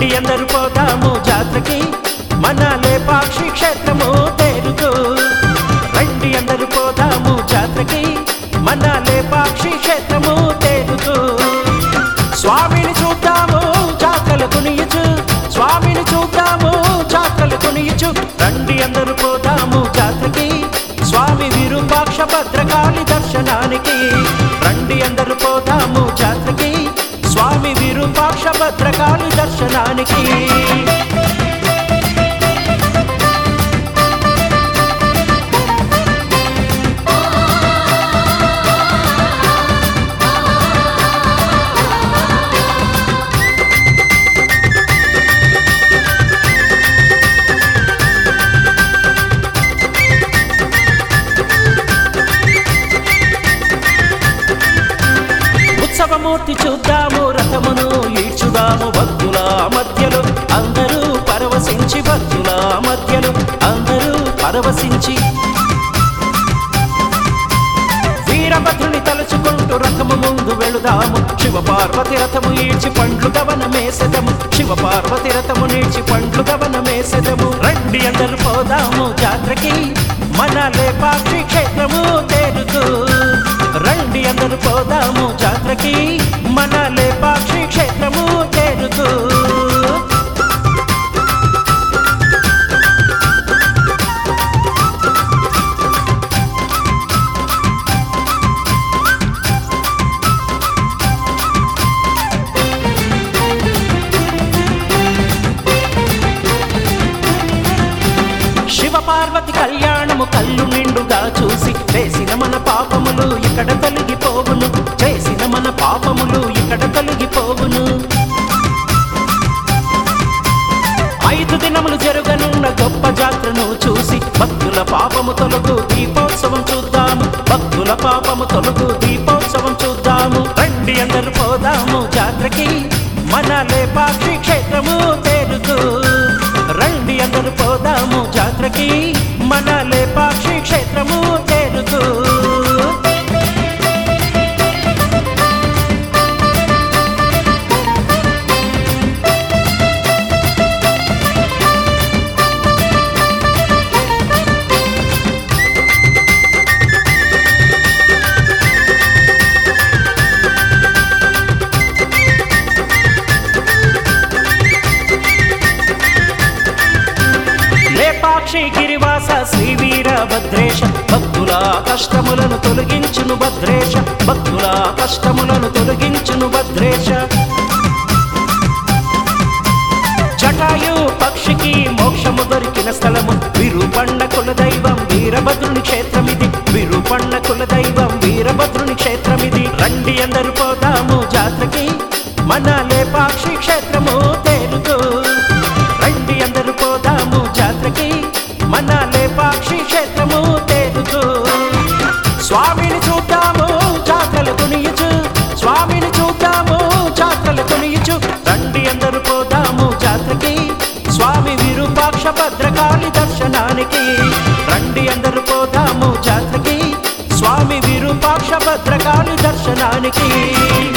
రండి అందరూ పోదాము జాతరకి మన లేపాక్షి క్షేత్రము తేరుకు రండి అందరూ పోదాము జాతరకి మన లేపాక్షి క్షేత్రము తేరుకు స్వామిని చూద్దాము చాకలు కొనియచు స్వామిని చూద్దాము చాకలు కొనియచు రండి అందరూ పోదాము జాతరకి స్వామి విరూపాక్ష భద్రకాళి దర్శనానికి రండి అందరూ పోదాము జాతరకి స్వామి విరూపాక్ష భద్రకాళి దర్శనానికి ఉత్సవమూర్తి చూద్దాము రథమును ఈడ్చుదాము భక్తుల మధ్యలో అందరూ పరవశించి భక్తుల మధ్యలో అందరూ పరవశించి వీరభద్రుని తలుచుకుంటూ రథము ముందు వెళుదాము శివ పార్వతి రథము ఈడ్చి పండ్లు గవనమేసెదము శివ పార్వతి రథము నీడ్చి పండ్లు గవనమేసెదము రండి అందరూ పోదాము జాతరకి మన లేపాక్షి క్షేత్రము తేరుకు రండి అందరూ పోదాము జాతరకి మన లేపాక్షి క్షేత్రము తేరుకు శివ పార్వతి కళ్యాణము కళ్ళు నిండుగా చూసి చేసిన మన పాపములు ఇక్కడ తొలగిపోవును చేసిన మన పాపములు ఇక్కడ తొలగిపోవును 5 దినములు జరగనున్న గొప్ప జాతరను చూసి భక్తుల పాపము తొలగు దీపోత్సవం చూద్దాము భక్తుల పాపము తొలగు దీపోత్సవం చూద్దాము రండి అందరూ పోదాము జాతరకి మన లేపాక్షి క్షేత్రము తేరుకు రండి అందరూ పోదాము జాతరకి మన లేపాక్షి క్షేత్రము తేరుకు లేపాక్షి గిరివాస శ్రీ వీరభద్రేశ భక్తుల కష్టములను తొలగించును భద్రేశ భక్తుల కష్టములను తొలగించును భద్రేశ జటాయు పక్షికి మోక్షము దొరికిన స్థలము విరూపండ కులదైవం వీరభద్రుని క్షేత్రమిది విరూపండ కులదైవం వీరభద్రుని క్షేత్రమిది రండి అందరూ పోదాము జాతరకి మన లేపాక్షి క్షేత్రము తేరుకు రండి అందరూ పోదాము జాతరకి మన లేపాక్షి క్షేత్రము తేరుకు స్వామిని చూద్దాము చాకలు కొనియచు స్వామిని చూద్దాము చాకలు కొనియచు రండి అందరూ పోదాము జాతరకి స్వామి విరూపాక్ష భద్రకాళి దర్శనానికి రండి అందరూ పోదాము జాతరకి స్వామి విరూపాక్ష భద్రకాళి దర్శనానికి